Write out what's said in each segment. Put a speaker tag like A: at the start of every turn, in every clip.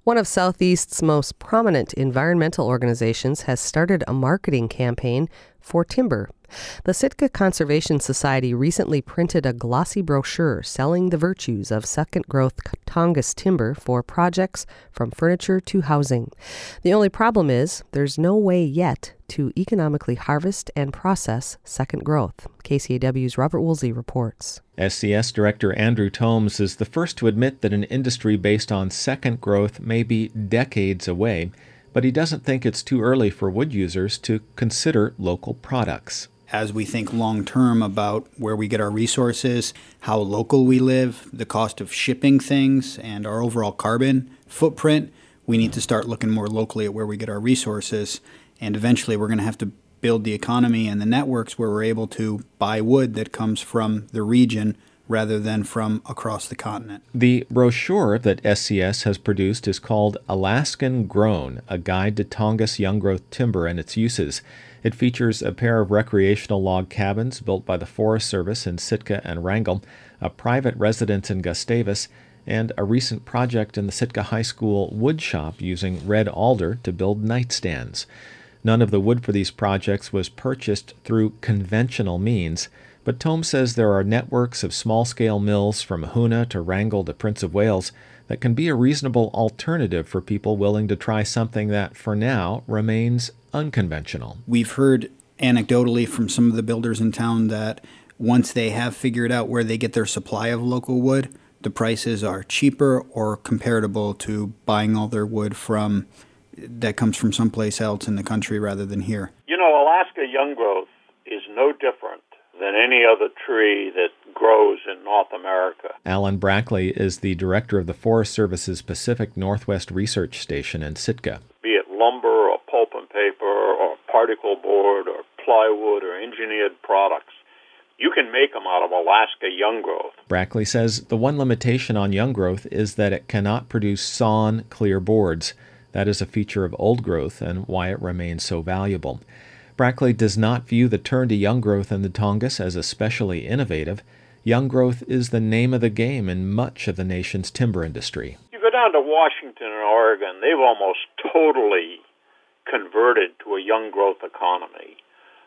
A: One of Southeast's most prominent environmental organizations has started a marketing campaign for timber. The Sitka Conservation Society recently printed a glossy brochure selling the virtues of second-growth Tongass timber for projects from furniture to housing. The only problem is there's no way yet to economically harvest and process second growth. KCAW's Robert Woolsey reports.
B: SCS Director Andrew Tomes is the first to admit that an industry based on second growth may be decades away, but he doesn't think it's too early for wood users to consider local products.
C: As we think long-term about where we get our resources, how local we live, the cost of shipping things, and our overall carbon footprint, we need to start looking more locally at where we get our resources. And eventually we're going to have to build the economy and the networks where we're able to buy wood that comes from the region rather than from across the continent.
B: The brochure that SCS has produced is called Alaskan Grown, a guide to Tongass young-growth timber and its uses. It features a pair of recreational log cabins built by the Forest Service in Sitka and Wrangell, a private residence in Gustavus, and a recent project in the Sitka High School wood shop using red alder to build nightstands. None of the wood for these projects was purchased through conventional means, but Tomes says there are networks of small-scale mills from Hoona to Wrangell to Prince of Wales that can be a reasonable alternative for people willing to try something that, for now, remains unconventional.
C: We've heard anecdotally from some of the builders in town that once they have figured out where they get their supply of local wood, the prices are cheaper or comparable to buying all their wood from that comes from someplace else in the country rather than here.
D: You know, Alaska young growth is no different than any other tree that grows in North America.
B: Alan Brackley is the director of the Forest Service's Pacific Northwest Research Station in Sitka.
D: Be it lumber or pulp and paper or particle board or plywood or engineered products, you can make them out of Alaska young growth.
B: Brackley says the one limitation on young growth is that it cannot produce sawn, clear boards. That is a feature of old growth and why it remains so valuable. Brackley does not view the turn to young growth in the Tongass as especially innovative. Young growth is the name of the game in much of the nation's timber industry.
D: You go down to Washington and Oregon, they've almost totally converted to a young growth economy.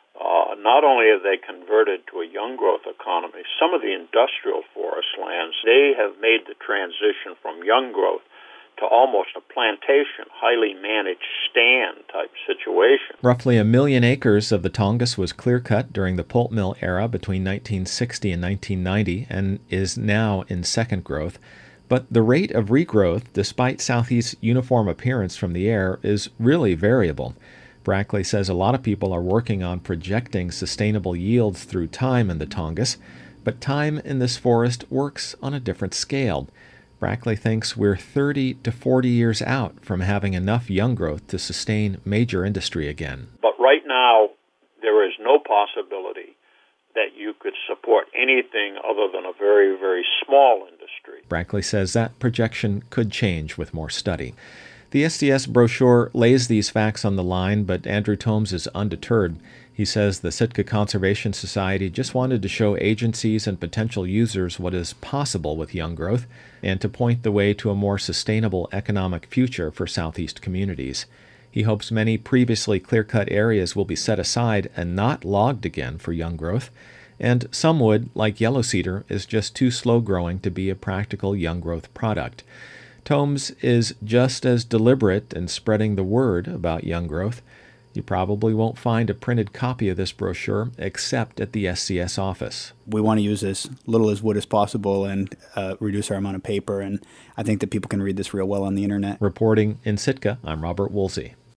D: Not only have they converted to a young growth economy, some of the industrial forest lands, they have made the transition from young growth to almost a plantation, highly managed stand-type situation.
B: Roughly 1 million acres of the Tongass was clear-cut during the pulp mill era between 1960 and 1990 and is now in second growth. But the rate of regrowth, despite Southeast's uniform appearance from the air, is really variable. Brackley says a lot of people are working on projecting sustainable yields through time in the Tongass, but time in this forest works on a different scale. Brackley thinks we're 30 to 40 years out from having enough young growth to sustain major industry again.
D: But right now, there is no possibility that you could support anything other than a very, very small industry.
B: Brackley says that projection could change with more study. The SCS brochure lays these facts on the line, but Andrew Tomes is undeterred. He says the Sitka Conservation Society just wanted to show agencies and potential users what is possible with young growth and to point the way to a more sustainable economic future for Southeast communities. He hopes many previously clear-cut areas will be set aside and not logged again for young growth, and some wood, like yellow cedar, is just too slow-growing to be a practical young growth product. Tomes is just as deliberate in spreading the word about young growth. You probably won't find a printed copy of this brochure except at the SCS office.
C: We want to use as little as wood as possible and reduce our amount of paper, and I think that people can read this real well on the internet.
B: Reporting in Sitka, I'm Robert Woolsey.